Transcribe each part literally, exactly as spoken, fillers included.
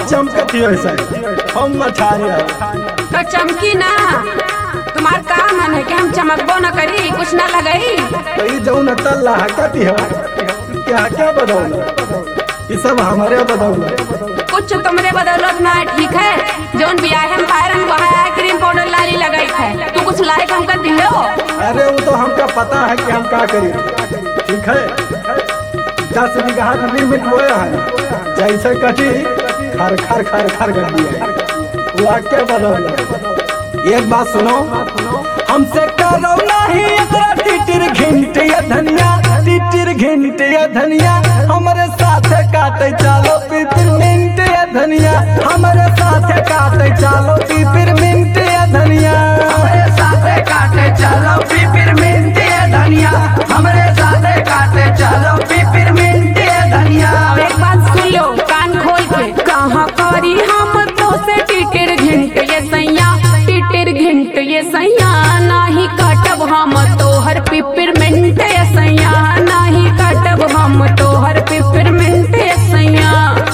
चमकती है ऐसा हम मछारे तो चमकी ना। तुम्हार का मन है कि हम चमकबो न करी, कुछ न लगई? तो ये जो न तल्ला हकती है क्या क्या बदौलत, ये सब हमारे बदौलत। कुछ तुमरे बदौलत ना ठीक है। जोन बियाह हम फायरन वहाँ क्रीम पाउडर लाली लगाई है, तू कुछ लायक हमका दिलो। अरे वो तो हमका पता है कि हम क्या करें, ठीक है। दस बीघा लिमिट हुए हैं, जैसे कटी खर खर खर खर कर दिया वो क्या बदौलत। एक बात सुनो, हमसे करो नहीं इतना टिटिर घिंटे धनिया, टिटिर घिंटे धनिया हमारे साथ काटे चलो पिपिर मिंटे धनिया, हमारे साथ काटे चलो पिपिर मिंटे धनिया, हमारे साथ काटे चलो पिपिर मिंटे धनिया, हमारे साथ काटे चलो पिपिर मिंटे धनिया। एक बात सुन लो कान खोल के, कहाँ करी हम तो से टिटिर घिंट ये सैया, टिटिर घिंट ये सैया नाही काटब हम तोहर पिपिर मिंट ये सैया, नाही काटब हम तोहर पिपिर मिंट ये सैया।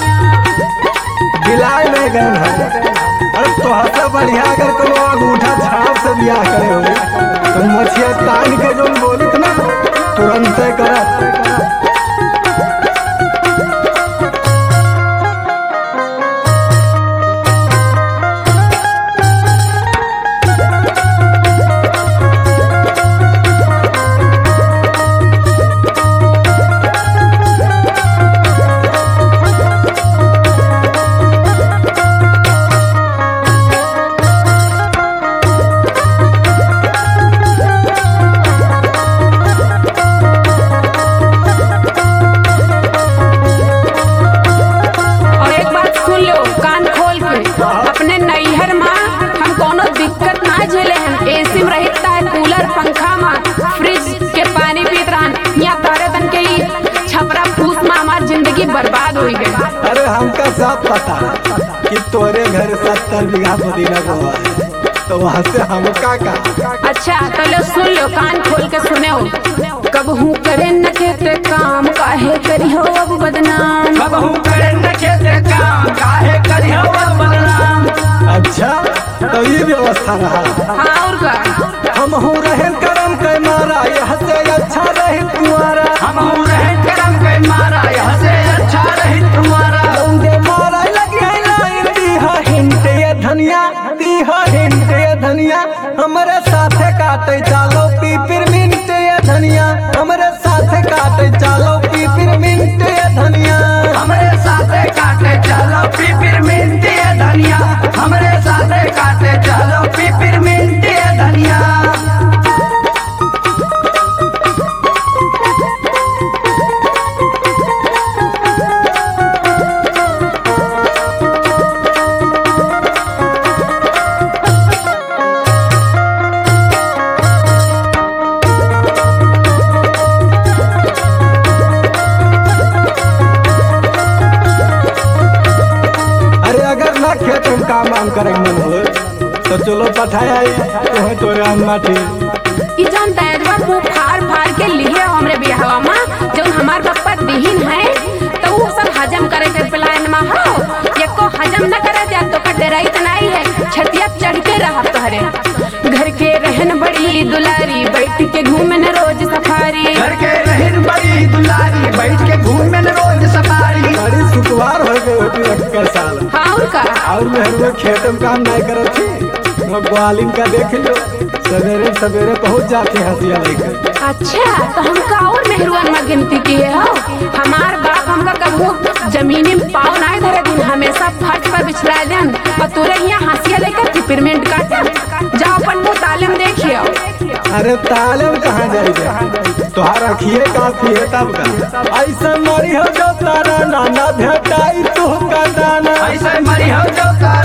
बिलाय में गए हैं। अरे तो हंसा बढ़िया अगर कोनो अंगूठा छाप से बियाह करे हो तो मछिया तान के जो बोलित ना तुरंत करत। अपने नैहर माँ हम कोनो दिक्कत ना झेले हैं, एसी में रहता है, कूलर पंखा माँ फ्रिज के पानी पीत रहन, यहाँ तारे तन के छपरा फूस में हमारी जिंदगी बर्बाद हो गई। अरे हमका सब पता कि तोरे घर सत्तर बीघा पुदीना हुआ है, तो वहाँ से हमका का। अच्छा तो लो सुन लो कान खोल के सुने हो, कब हूँ करे न खेते काम काहे करी हो अब बदनाम, कब हूँ करे न खेते काम काहे करी हो अब बदनाम। अच्छा तो ये व्यवस्था रहा। हाँ और का हम हूँ रहन करम के मारा यह से अच्छा रहे तुम्हारा, हम हूँ रहन करम के मारा यह से अच्छा रहे तुम्हारा। लौंडे मारा लगे लाइन दीहा हिंटे धनिया, दीहा हिंटे धनिया हमारे साथ काटे चलो पीपिर मिंटे धनिया, हमारे साथ काटे चलो पीपिर मिंटे धनिया, हमारे साथ काटे चलो पिपिर मिंटे धनिया, हमारे साथ काटे चलो पिपिर मिंटे धनिया। खेत में काम वाम करे मन हो तो चलो पठाया तो तोरे अम्मा ई जौन दैदवा मुंह फाड़ फाड़ के लिए हमरे बियाहवा में जौन हमार पप्पा दीहिन है तो वो सब हजम करे के प्लान में हो, एको हजम न करे जा तो का डराई तनाई है, छतिया चढ़ के रहा तोहरे घर के रहन बड़ी दुलारी बैठ के घूमे न रोज सफारी, घर के रहन बड़ी दुलारी बैठ के घूमे न रोज सफारी। बड़ी सुकुवार हो गई होती अटकर साल। हाँ और का और मैं खेत में काम नहीं करत थी, ग्वालिन का देख लो सवेरे सवेरे पहुंच जाते हंसिया लेकर। अच्छा तो हमका और मेहरुआन में गिनती किए हो, हमार बाप हमका कबू जमीनी में पाँव ना धरे दिन, हमेशा फट पर बिछला देन और तुरे यहाँ हंसिया लेकर पिपरमेंट काटे जाओ अपन मुँह तालीम देखियो। अरे तालीम कहाँ जाएगा, तुहार रखिए काफी है तब का। ऐसा मरी हो जो तारा नाना भेटाई तू का दाना, ऐसे मरी हो जो